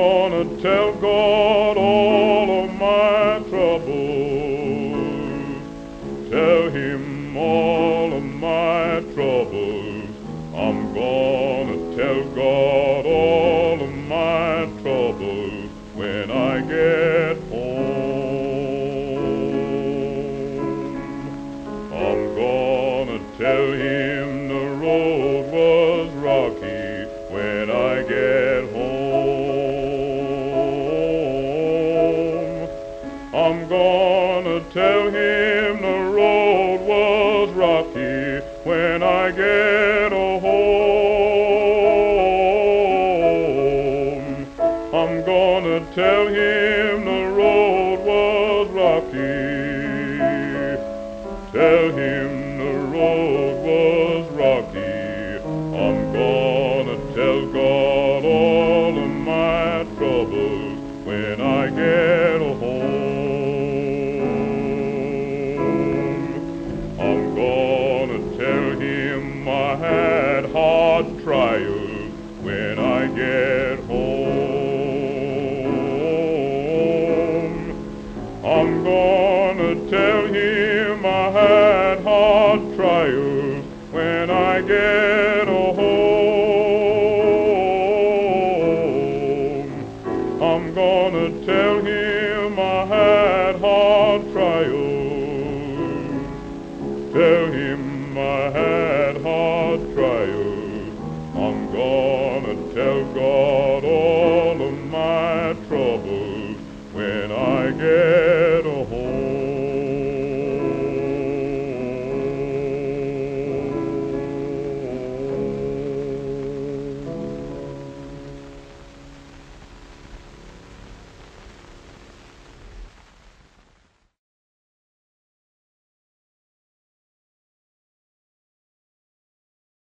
gonna tell God all of my troubles. Tell him all of my troubles. I'm gonna tell God all of my troubles when I get home. I'm gonna tell him the road was rocky when I get home. I'm gonna tell him the road was rocky when I get home. I'm gonna tell him the road was rocky. Tell him the road was rocky. I'm gonna tell God all of my troubles when I get home. I'm gonna tell him I had hard trials when I get home. I'm gonna tell him I had hard trials when I get home. I'm gonna tell him